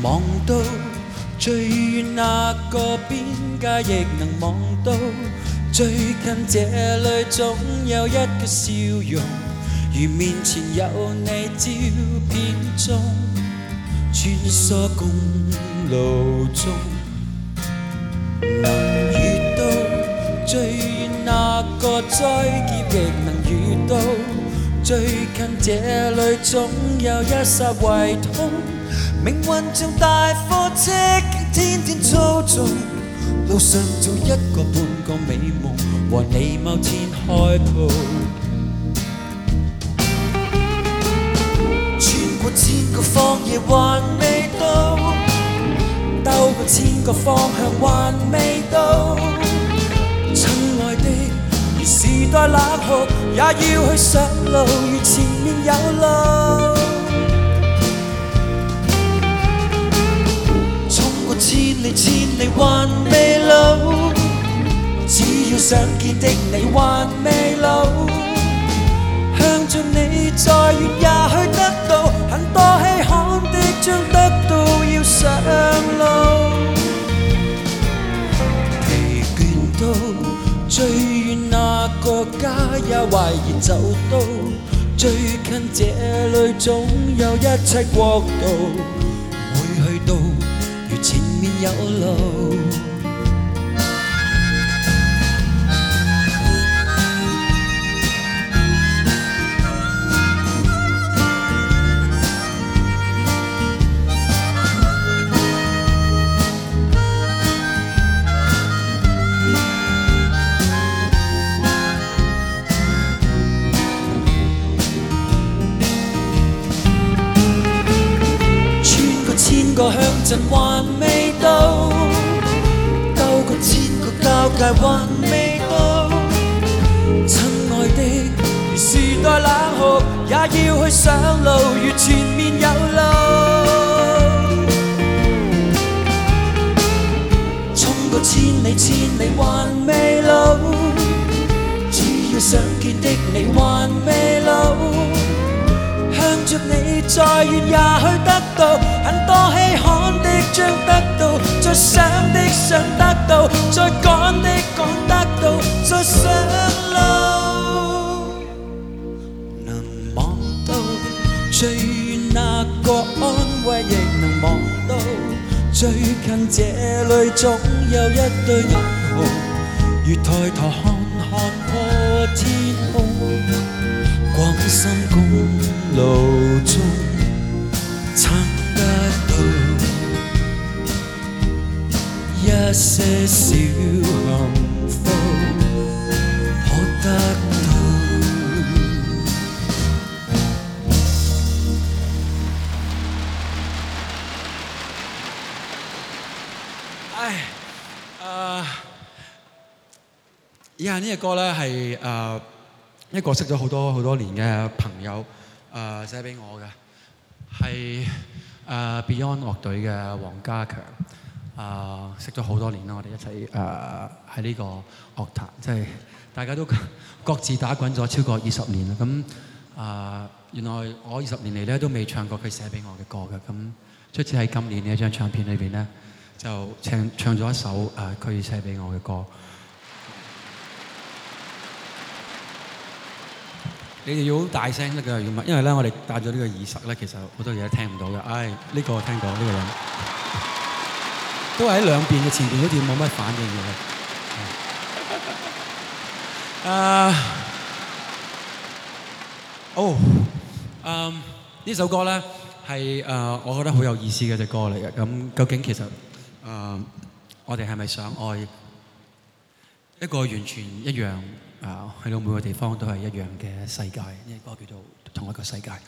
望到最遠那個邊界，亦能望到最近這裏總有一個笑容，如面前有你照片中穿梭公路中，能遇到最遠那個災劫，亦能遇到最近這裏總有一剎胃痛。命運像大貨車，天天操縱，路上做一個半個美夢，和你某天開鋪。穿過千個荒野還未到，兜過千個方向還未到。親愛的，如時代冷酷，也要去上路，如前面有路。千里千里還未老，只要想見的你還未老。向着你再遠也許得到，很多稀罕的將得到要上路。疲倦到最遠那個家也懷疑走到，最近這裏總有一切國度會去到。如前面有路，穿過千個鄉鎮還未到，兜過千個交界還未到。親愛的，如時代冷酷，也要去上路，如前面有路。衝過千里千里還未老，只要想見的你還未老。向着你再遠也許得到，很多稀罕的將得到，再想的想得到，再趕的趕得到，再上路。能望到最遠那個安慰，亦能望到最近這裏總有一對銀號，如抬頭看看破天空。廣深公路中撐得到一些小幸福，可得到。以下呢隻歌咧係一個識咗好多年嘅朋友寫俾我嘅，係Beyond 樂隊嘅黃家強，識咗好多年啦，我哋一齊喺呢個樂壇，即係大家都各自打滾咗超過20年啦。咁原來我20年嚟咧都未唱過佢寫俾我嘅歌嘅，咁卒之喺今年呢一張唱片裏邊咧就唱咗一首佢寫俾我嘅歌。你哋要好大聲得㗎，因為咧我哋戴咗呢個耳塞咧，其實好多嘢都聽唔到嘅。呢個聽到呢個人，都係喺兩邊嘅前邊嗰段冇乜反應嘅。呢首歌咧係我覺得好有意思嘅隻歌嚟嘅。咁究竟其實我哋係咪想愛一個完全一樣？去到每個地方都係一樣嘅世界，呢個歌叫做同一個世界。